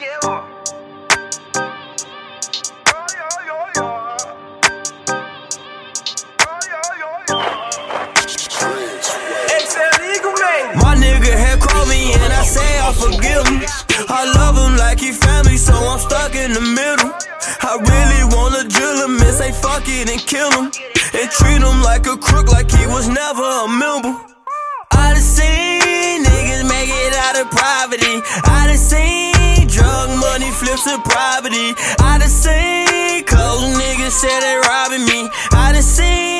My nigga had called me and I say I forgive him. I love him like he family, so I'm stuck in the middle. I really wanna drill him and say fuck it and kill him, and treat him like a crook, like he was never a member. I done seen niggas make it out of poverty. I done seen drug money flips to property. I done seen cold niggas say they robbing me. I done seen,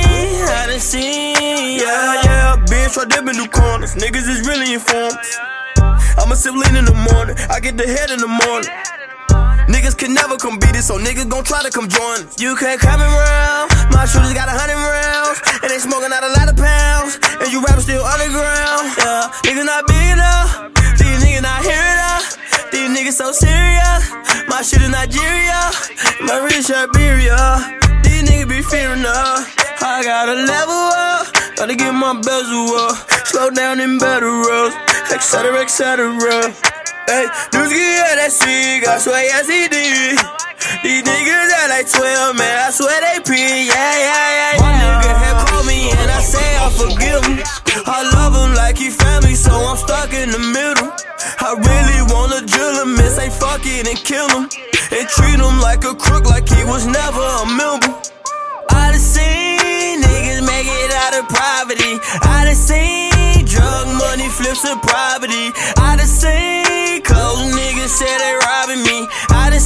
yeah, bitch, I dip in new corners. Niggas is really informers. I'ma sip lean in the morning, I get the head in the morning. Niggas can never come beat it, so niggas gon' try to come join us. You can't come around, my shooters got 100 rounds, and they smoking out a lot of pounds, and you rappers still underground. Yeah, niggas not big enough, these niggas not here enough. These niggas so serious, my shit is Nigeria, my rich Siberia. These niggas be fearing us. I gotta level up, gotta get my bezel up, slow down and better up, etc, etc. Hey, dudes get that sick, I swear yes he did. These niggas act like 12, man, I swear they pee, yeah. My nigga had called me and I say I forgive him. I love him like he family, so I'm stuck in the middle. I really wanna drill him and say fuck it and kill him, and treat him like a crook, like he was never a member. I done seen niggas make it out of poverty. I done seen drug money flips to property. I done seen cold niggas say they robbing me. I done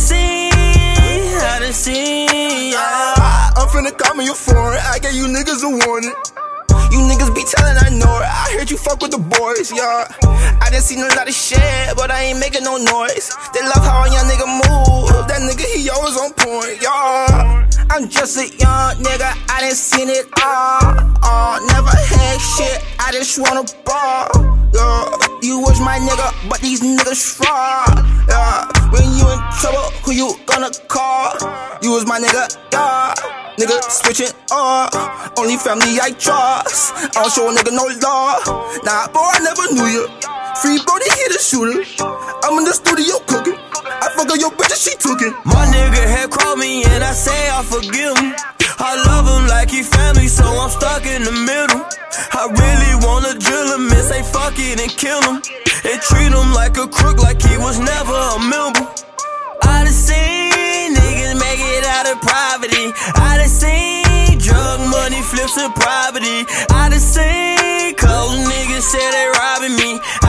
seen, yeah. I'm finna call me a foreign, I gave you niggas a warning. You niggas be telling I know it, I heard you fuck with the boys, yeah. I done seen a lot of shit, but I ain't making no noise. They love how a young nigga move, that nigga he always on point, yeah. I'm just a young nigga, I done seen it all. Never had shit, I just wanna ball, yeah. You was my nigga, but these niggas fraud, yeah. When you in trouble, who you gonna call? You was my nigga, yeah. Nigga switching up, only family I trust. I don't show a nigga no love. Nah, boy, I never knew you. Free Brody, he the shooter. I'm in the studio cooking. I fuck up your bitch and she took it. My nigga had called me and I say I forgive him. I love him like he family, so I'm stuck in the middle. I really wanna drill him and say fuck it and kill him, and treat him like a crook, like he was never a member. I done seen niggas make it out of poverty. I done seen drug money flips to property. I done seen cold niggas say they robbing me.